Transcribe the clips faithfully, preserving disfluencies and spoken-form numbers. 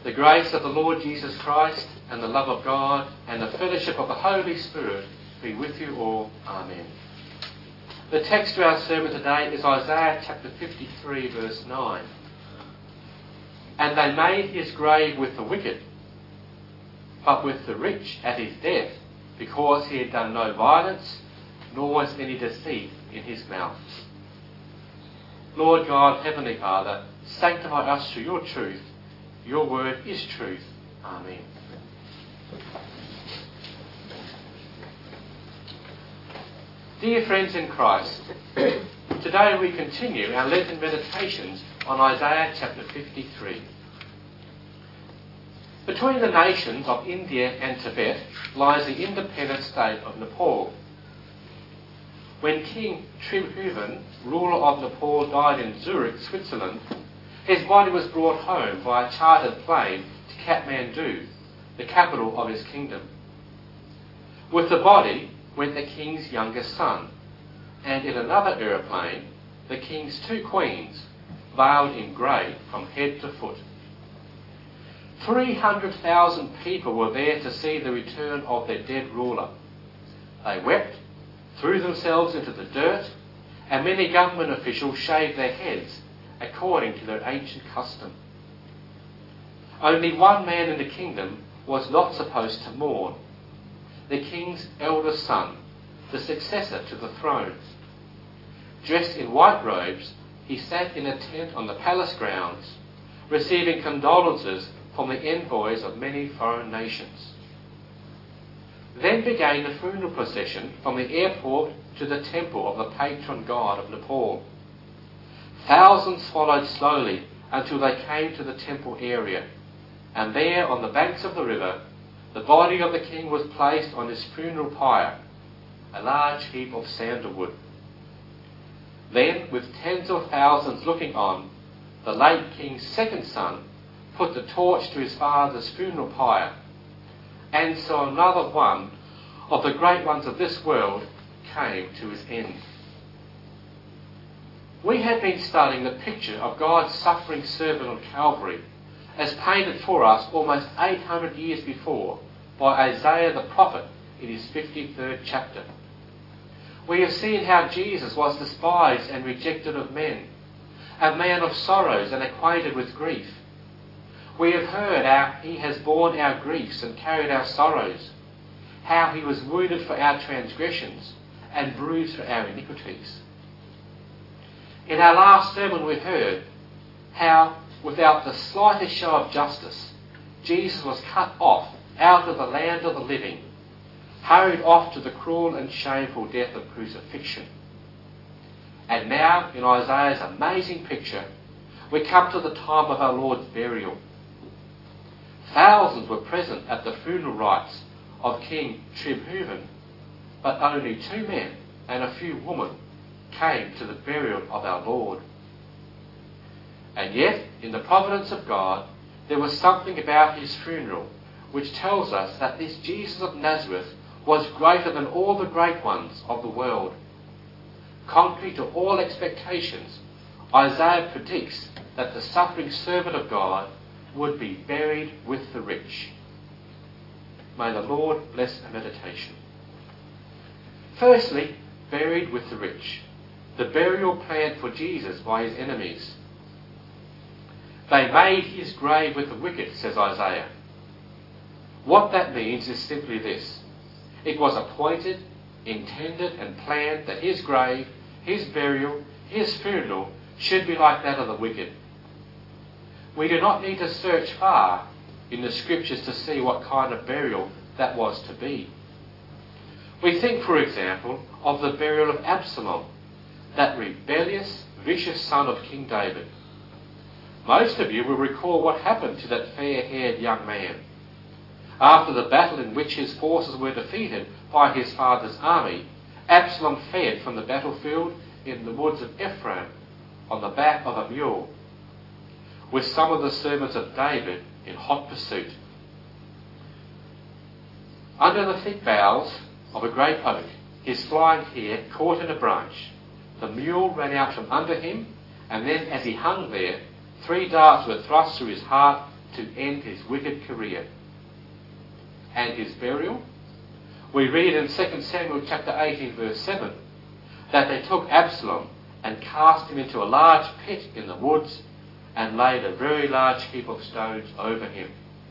The grace of the Lord Jesus Christ and the love of God and the fellowship of the Holy Spirit be with you all. Amen. The text to our sermon today is Isaiah chapter fifty-three, verse nine. And they made his grave with the wicked, but with the rich at his death, because he had done no violence, nor was any deceit in his mouth. Lord God, Heavenly Father, sanctify us through your truth. Your word is truth. Amen. Dear friends in Christ, today we continue our Lenten meditations on Isaiah chapter fifty-three. Between the nations of India and Tibet lies the independent state of Nepal. When King Tribhuvan, ruler of Nepal, died in Zurich, Switzerland, his body was brought home by a chartered plane to Kathmandu, the capital of his kingdom. With the body went the king's youngest son, and in another aeroplane, the king's two queens, veiled in grey from head to foot. Three hundred thousand people were there to see the return of their dead ruler. They wept, threw themselves into the dirt, and many government officials shaved their heads according to their ancient custom. Only one man in the kingdom was not supposed to mourn, the king's eldest son, the successor to the throne. Dressed in white robes, he sat in a tent on the palace grounds, receiving condolences from the envoys of many foreign nations. Then began the funeral procession from the airport to the temple of the patron god of Nepal. Thousands followed slowly until they came to the temple area, and there on the banks of the river, the body of the king was placed on his funeral pyre, a large heap of sandalwood. Then, with tens of thousands looking on, the late king's second son put the torch to his father's funeral pyre, and so another one of the great ones of this world came to his end. We have been studying the picture of God's suffering servant on Calvary, as painted for us almost eight hundred years before by Isaiah the prophet in his fifty-third chapter. We have seen how Jesus was despised and rejected of men, a man of sorrows and acquainted with grief. We have heard how he has borne our griefs and carried our sorrows, how he was wounded for our transgressions and bruised for our iniquities. In our last sermon we heard how, without the slightest show of justice, Jesus was cut off out of the land of the living, hurried off to the cruel and shameful death of crucifixion. And now, in Isaiah's amazing picture, we come to the time of our Lord's burial. Thousands were present at the funeral rites of King Tribhuvan, but only two men and a few women came to the burial of our Lord. And yet, in the providence of God, there was something about his funeral which tells us that this Jesus of Nazareth was greater than all the great ones of the world. Contrary to all expectations, Isaiah predicts that the suffering servant of God would be buried with the rich. May the Lord bless our meditation. Firstly, buried with the rich, the burial planned for Jesus by his enemies. They made his grave with the wicked, says Isaiah. What that means is simply this. It was appointed, intended and planned that his grave, his burial, his funeral should be like that of the wicked. We do not need to search far in the scriptures to see what kind of burial that was to be. We think, for example, of the burial of Absalom, that rebellious, vicious son of King David. Most of you will recall what happened to that fair-haired young man. After the battle in which his forces were defeated by his father's army, Absalom fled from the battlefield in the woods of Ephraim on the back of a mule, with some of the servants of David in hot pursuit. Under the thick boughs of a great oak, his flying hair caught in a branch. The mule ran out from under him, and then as he hung there, three darts were thrust through his heart, to end his wicked career. And his burial? We read in Second Samuel chapter eighteen verse seven that they took Absalom and cast him into a large pit in the woods and laid a very large heap of stones over him.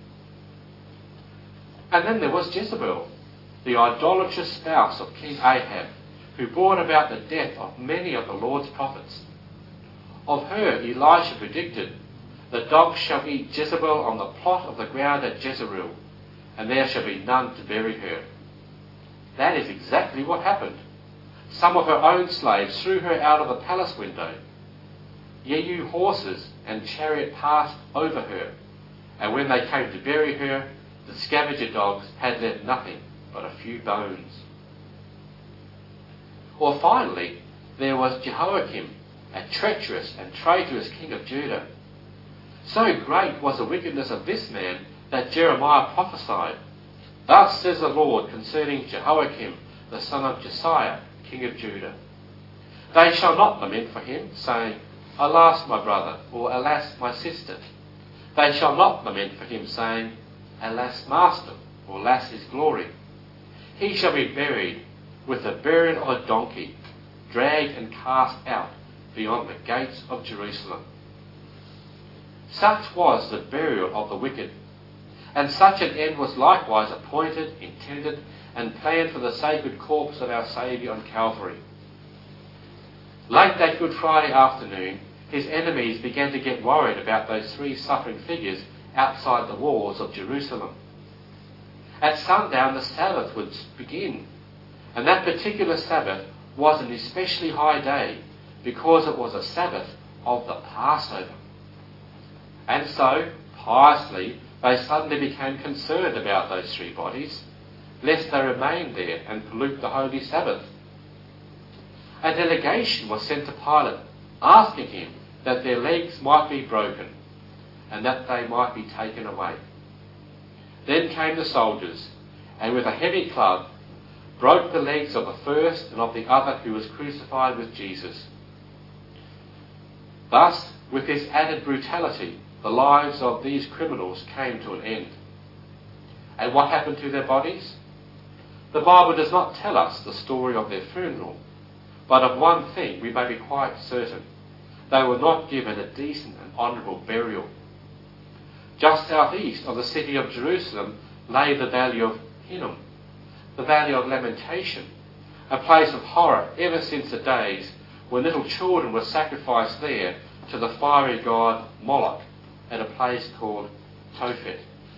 And then there was Jezebel, the idolatrous spouse of King Ahab, who brought about the death of many of the Lord's prophets. Of her Elisha predicted, "The dogs shall eat Jezebel on the plot of the ground at Jezreel, and there shall be none to bury her." That is exactly what happened. Some of her own slaves threw her out of the palace window. Yehu horses and chariot passed over her, and when they came to bury her, the scavenger dogs had left nothing but a few bones. Or finally, there was Jehoiakim, a treacherous and traitorous king of Judah. So great was the wickedness of this man that Jeremiah prophesied, "Thus says the Lord concerning Jehoiakim, the son of Josiah, king of Judah. They shall not lament for him, saying, 'Alas, my brother,' or 'Alas, my sister.' They shall not lament for him, saying, 'Alas, master,' or 'Alas, his glory.' He shall be buried with the burial of a donkey, dragged and cast out beyond the gates of Jerusalem." Such was the burial of the wicked, and such an end was likewise appointed, intended, and planned for the sacred corpse of our Saviour on Calvary. Late that Good Friday afternoon, his enemies began to get worried about those three suffering figures outside the walls of Jerusalem. At sundown, the Sabbath would begin, and that particular Sabbath was an especially high day because it was a Sabbath of the Passover. And so, piously, they suddenly became concerned about those three bodies, lest they remain there and pollute the holy Sabbath. A delegation was sent to Pilate, asking him that their legs might be broken and that they might be taken away. Then came the soldiers, and with a heavy club broke the legs of the first and of the other who was crucified with Jesus. Thus, with this added brutality, the lives of these criminals came to an end. And what happened to their bodies? The Bible does not tell us the story of their funeral, but of one thing we may be quite certain: they were not given a decent and honourable burial. Just southeast of the city of Jerusalem lay the valley of Hinnom, the valley of lamentation, a place of horror ever since the days when little children were sacrificed there to the fiery god Moloch at a place called Tophet.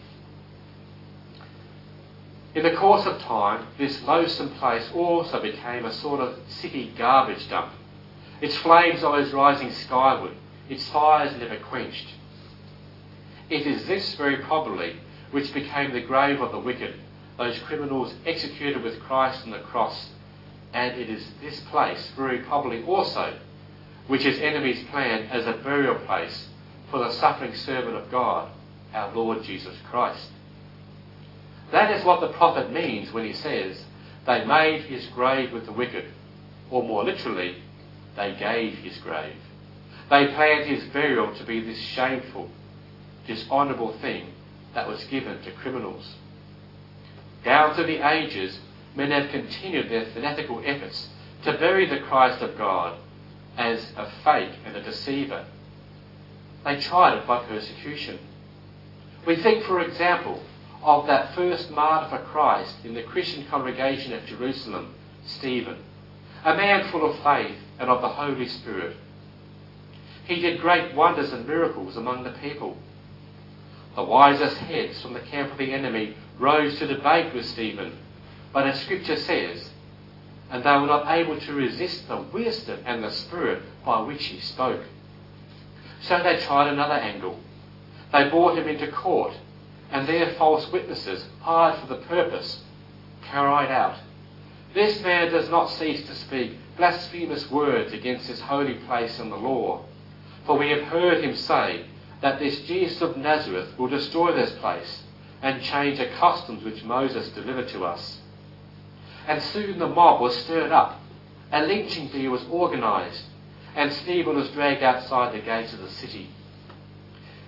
In the course of time, this loathsome place also became a sort of city garbage dump. Its flames always rising skyward, its fires never quenched. It is this very probably which became the grave of the wicked, those criminals executed with Christ on the cross, and it is this place very probably also which his enemies planned as a burial place for the suffering servant of God, our Lord Jesus Christ. That is what the prophet means when he says, "They made his grave with the wicked," or more literally, they gave his grave. They planned his burial to be this shameful, dishonourable thing that was given to criminals. Down through the ages, men have continued their fanatical efforts to bury the Christ of God as a fake and a deceiver. They tried it by persecution. We think, for example, of that first martyr for Christ in the Christian congregation at Jerusalem, Stephen, a man full of faith and of the Holy Spirit. He did great wonders and miracles among the people. The wisest heads from the camp of the enemy rose to debate with Stephen, but as Scripture says, and they were not able to resist the wisdom and the spirit by which he spoke. So they tried another angle. They brought him into court, and there false witnesses, hired for the purpose, cried out, "This man does not cease to speak blasphemous words against this holy place and the law. For we have heard him say that this Jesus of Nazareth will destroy this place and change the customs which Moses delivered to us." And soon the mob was stirred up, a lynching bee was organised, and Stephen was dragged outside the gates of the city.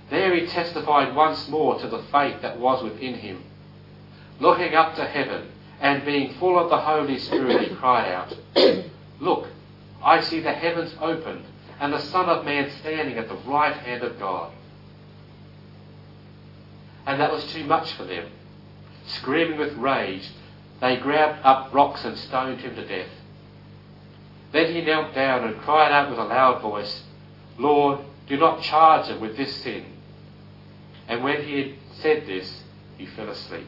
There he testified once more to the faith that was within him. Looking up to heaven and being full of the Holy Spirit, he cried out, "Look, I see the heavens opened and the Son of Man standing at the right hand of God." And that was too much for them. Screaming with rage, they grabbed up rocks and stoned him to death. Then he knelt down and cried out with a loud voice, "Lord, do not charge them with this sin." And when he had said this, he fell asleep.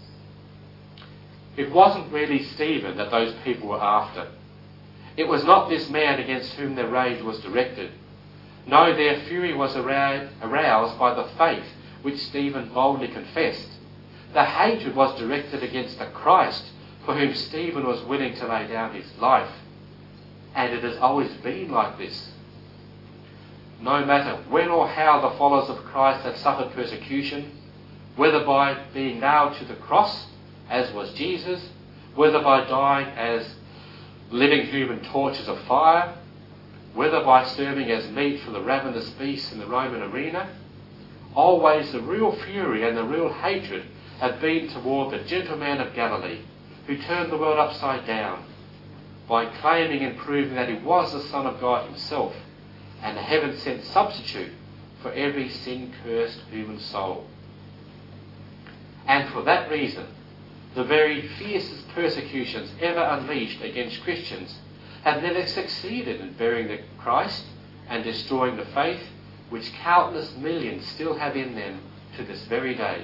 It wasn't really Stephen that those people were after. It was not this man against whom their rage was directed. No, their fury was aroused by the faith which Stephen boldly confessed. The hatred was directed against the Christ for whom Stephen was willing to lay down his life. And it has always been like this. No matter when or how the followers of Christ have suffered persecution, whether by being nailed to the cross, as was Jesus, whether by dying as living human torches of fire, whether by serving as meat for the ravenous beasts in the Roman arena, always the real fury and the real hatred have been toward the gentleman of Galilee, who turned the world upside down by claiming and proving that he was the Son of God himself and a heaven-sent substitute for every sin-cursed human soul. And for that reason, the very fiercest persecutions ever unleashed against Christians have never succeeded in burying the Christ and destroying the faith which countless millions still have in them to this very day.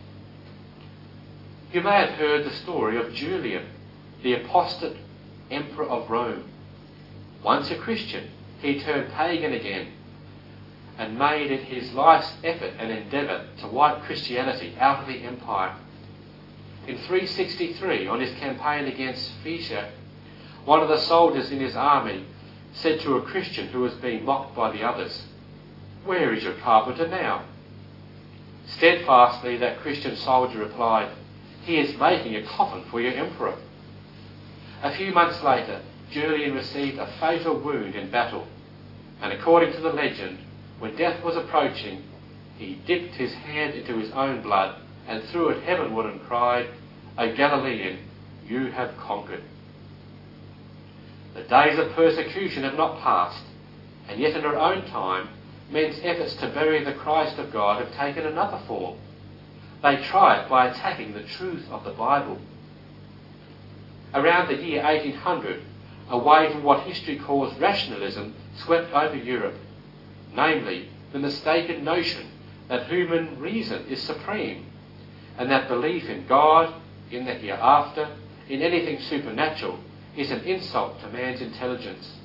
You may have heard the story of Julian, the apostate emperor of Rome. Once a Christian, he turned pagan again and made it his life's effort and endeavour to wipe Christianity out of the empire. In three sixty-three, on his campaign against Phoenicia, one of the soldiers in his army said to a Christian who was being mocked by the others, "Where is your carpenter now?" Steadfastly, that Christian soldier replied, "He is making a coffin for your emperor." A few months later, Julian received a fatal wound in battle, and according to the legend, when death was approaching, he dipped his hand into his own blood and threw it heavenward and cried, "O Galilean, you have conquered." The days of persecution have not passed, and yet in our own time, men's efforts to bury the Christ of God have taken another form. They try it by attacking the truth of the Bible. Around the year eighteen hundred, a wave of what history calls rationalism swept over Europe, namely the mistaken notion that human reason is supreme, and that belief in God, in the hereafter, in anything supernatural, is an insult to man's intelligence.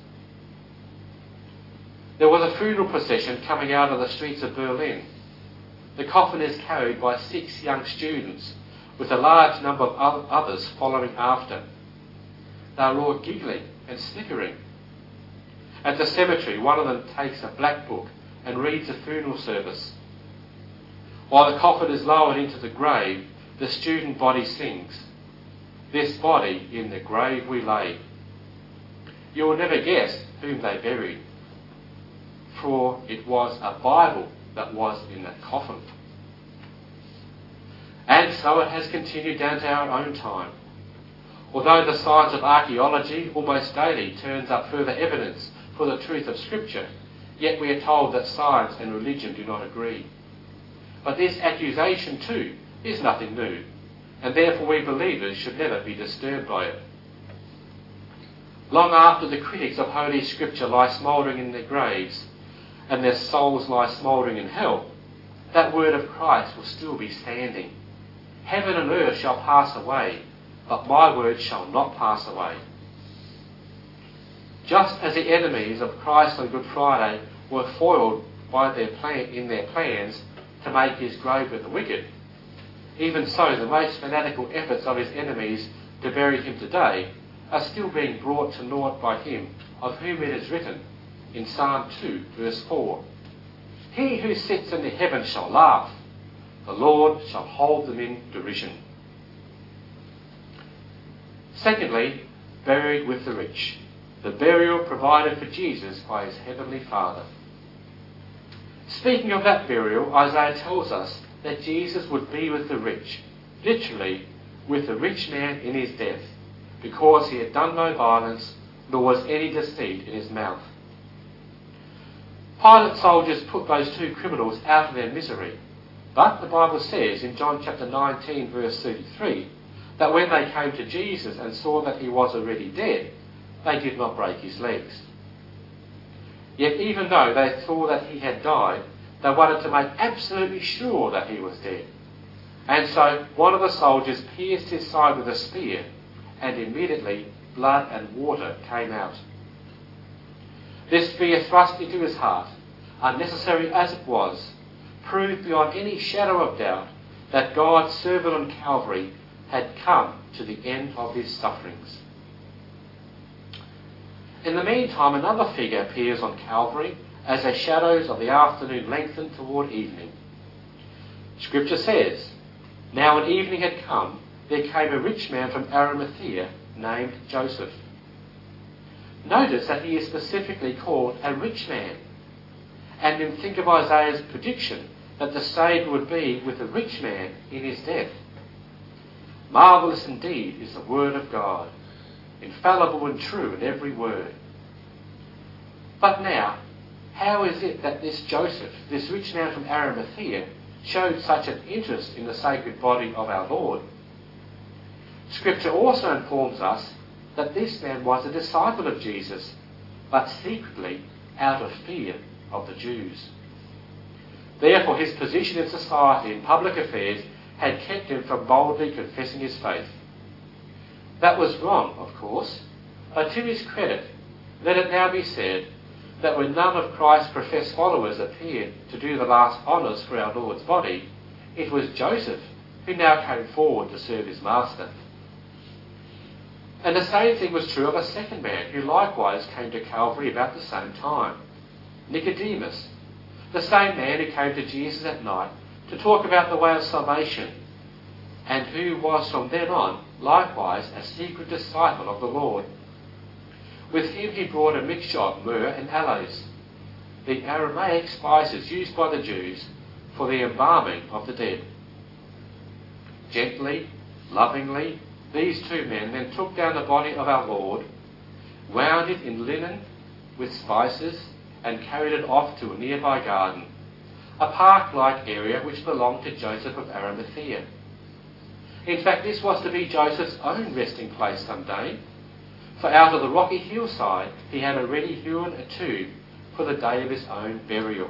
There was a funeral procession coming out of the streets of Berlin. The coffin is carried by six young students, with a large number of others following after. They are all giggling and snickering. At the cemetery, one of them takes a black book and reads a funeral service. While the coffin is lowered into the grave, the student body sings, "This body in the grave we lay." You will never guess whom they buried, for it was a Bible that was in that coffin. And so it has continued down to our own time. Although the science of archaeology almost daily turns up further evidence for the truth of Scripture, yet we are told that science and religion do not agree. But this accusation too is nothing new, and therefore we believers should never be disturbed by it. Long after the critics of Holy Scripture lie smouldering in their graves, and their souls lie smouldering in hell, that word of Christ will still be standing. Heaven and earth shall pass away, but my word shall not pass away. Just as the enemies of Christ on Good Friday were foiled by their plan, in their plans to make his grave with the wicked, even so the most fanatical efforts of his enemies to bury him today are still being brought to naught by him of whom it is written in Psalm two, verse four, "He who sits in the heavens shall laugh, the Lord shall hold them in derision." Secondly, buried with the rich, the burial provided for Jesus by his heavenly Father. Speaking of that burial, Isaiah tells us that Jesus would be with the rich, literally with the rich man in his death, because he had done no violence, nor was any deceit in his mouth. Pilate's soldiers put those two criminals out of their misery, but the Bible says in John chapter nineteen verse thirty-three that when they came to Jesus and saw that he was already dead, they did not break his legs. Yet even though they saw that he had died, they wanted to make absolutely sure that he was dead. And so one of the soldiers pierced his side with a spear, and immediately blood and water came out. This spear thrust into his heart, unnecessary as it was, proved beyond any shadow of doubt that God's servant on Calvary had come to the end of his sufferings. In the meantime, another figure appears on Calvary as the shadows of the afternoon lengthened toward evening. Scripture says, "Now when evening had come, there came a rich man from Arimathea named Joseph." Notice that he is specifically called a rich man. And then think of Isaiah's prediction that the Saviour would be with a rich man in his death. Marvellous indeed is the word of God, infallible and true in every word. But now, how is it that this Joseph, this rich man from Arimathea, showed such an interest in the sacred body of our Lord? Scripture also informs us that this man was a disciple of Jesus, but secretly out of fear of the Jews. Therefore his position in society and public affairs had kept him from boldly confessing his faith. That was wrong, of course, but to his credit, let it now be said that when none of Christ's professed followers appeared to do the last honours for our Lord's body, it was Joseph who now came forward to serve his master. And the same thing was true of a second man who likewise came to Calvary about the same time, Nicodemus, the same man who came to Jesus at night to talk about the way of salvation, and who was from then on likewise a secret disciple of the Lord. With him he brought a mixture of myrrh and aloes, the Aramaic spices used by the Jews for the embalming of the dead. Gently, lovingly, these two men then took down the body of our Lord, wound it in linen with spices, and carried it off to a nearby garden, a park-like area which belonged to Joseph of Arimathea. In fact, this was to be Joseph's own resting place someday, for out of the rocky hillside he had already hewn a tomb for the day of his own burial.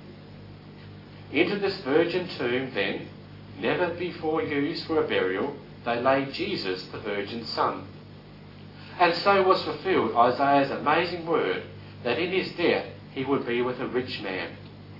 Into this virgin tomb, then, never before used for a burial, they laid Jesus, the virgin's son. And so was fulfilled Isaiah's amazing word that in his death he would be with a rich man.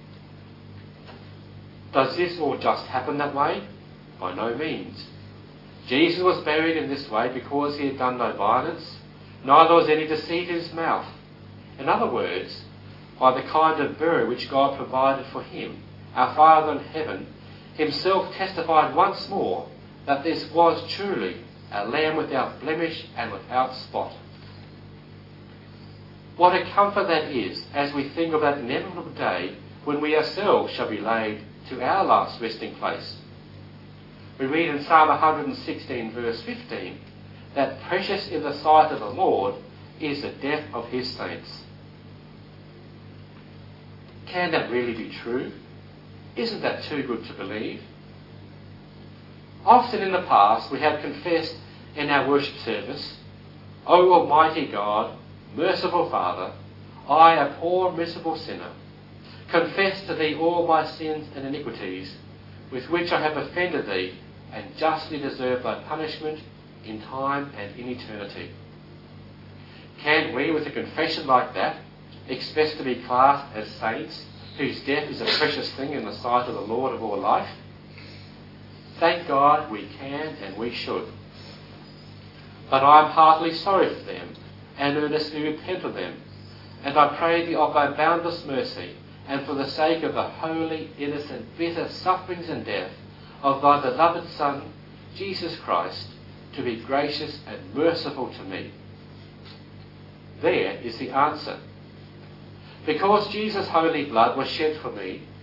Does this all just happen that way? By no means. Jesus was buried in this way because he had done no violence, neither was any deceit in his mouth. In other words, by the kind of burial which God provided for him, our Father in heaven himself testified once more that this was truly a lamb without blemish and without spot. What a comfort that is as we think of that inevitable day when we ourselves shall be laid to our last resting place. We read in Psalm one hundred sixteen verse fifteen that precious in the sight of the Lord is the death of his saints. Can that really be true? Isn't that too good to believe? Often in the past we have confessed in our worship service, "O Almighty God, merciful Father, I, a poor miserable sinner, confess to thee all my sins and iniquities, with which I have offended thee, and justly deserve thy punishment in time and in eternity." Can we, with a confession like that, expect to be classed as saints whose death is a precious thing in the sight of the Lord of all life? Thank God we can and we should. But I am heartily sorry for them, and earnestly repent of them, and I pray thee of thy boundless mercy, and for the sake of the holy, innocent, bitter sufferings and death of thy beloved Son, Jesus Christ, to be gracious and merciful to me. There is the answer. Because Jesus' holy blood was shed for me,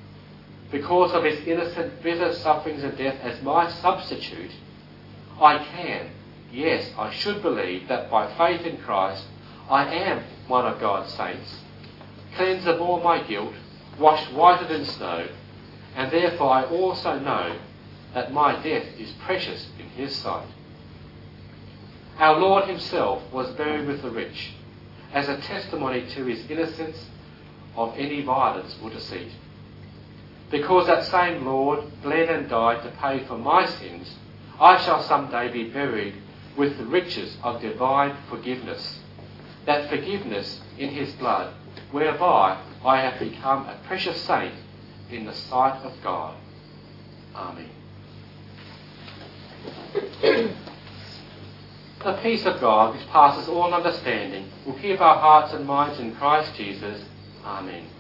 because of his innocent, bitter sufferings and death as my substitute, I can, yes, I should believe that by faith in Christ, I am one of God's saints, cleansed of all my guilt, washed whiter than snow, and therefore I also know that my death is precious in his sight. Our Lord himself was buried with the rich, as a testimony to his innocence of any violence or deceit. Because that same Lord bled and died to pay for my sins, I shall someday be buried with the riches of divine forgiveness, that forgiveness in his blood, whereby I have become a precious saint in the sight of God. Amen. The peace of God, which passes all understanding, will keep our hearts and minds in Christ Jesus. Amen.